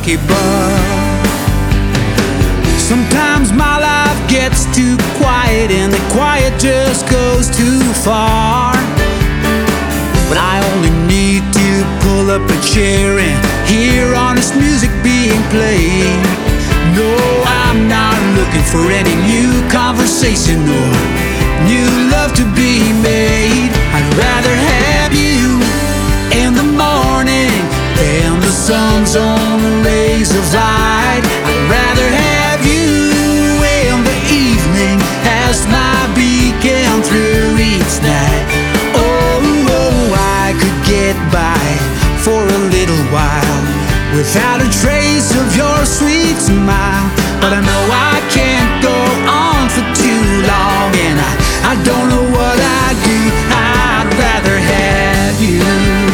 lucky, but sometimes my life gets too quiet, and the quiet just goes too far. But I only need to pull up a chair and hear honest music being played. No, I'm not looking for any new conversation or new love to be made. I'd rather have you in the morning than the sun's own rays of light. I'd rather have you in the evening as my beacon through each night. I could get by for a little while without a trace of your sweet smile, but I know I can't go on for too long, and I don't know what I'd do. I'd rather have you.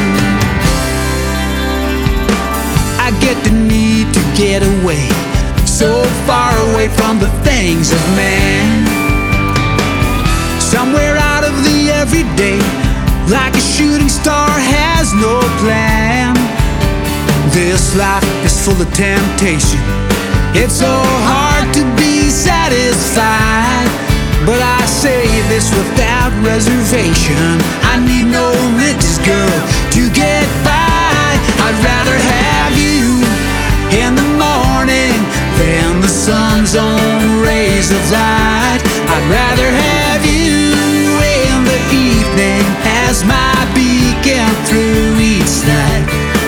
I get the need to get away, so far away from the things of man, somewhere out of the everyday, like a shooting star has no plan. This life is full of temptation. It's so hard to be satisfied, but I say this without reservation: I need no riches, girl, to get by. I'd rather have you in the morning than the sun's own rays of light. I'd rather have you in the evening as my beacon through each night.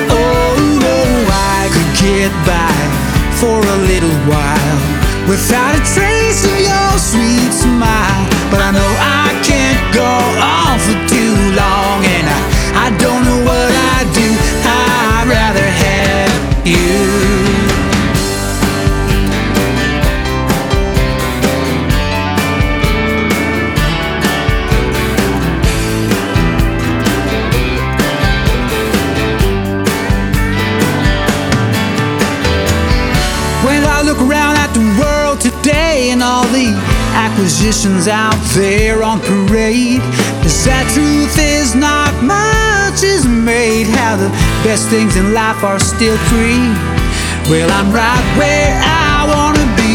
I could get by for a little while without a trace of your sweet smile, but I know I can't go on for too long, and I don't know what I'd do. I'd rather have you. Look around at the world today and all the acquisitions out there on parade. The sad truth is not much is made. How the best things in life are still free. Well, I'm right where I wanna be,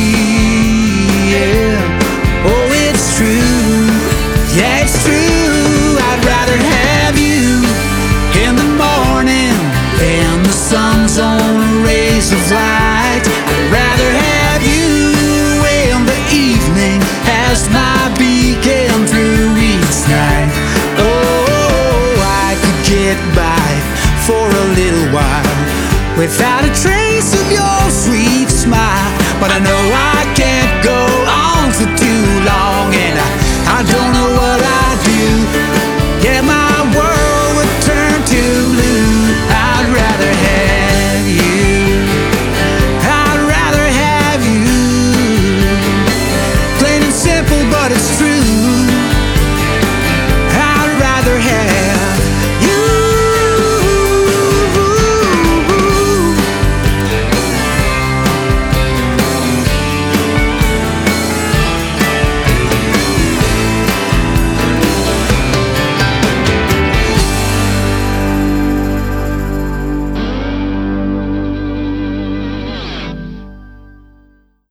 yeah. Oh, it's true, yeah, it's true. I'd rather have you in the morning than the sun's own rays of light. I'd rather have you in the evening as my beacon through each night. Oh, I could get by for a little while without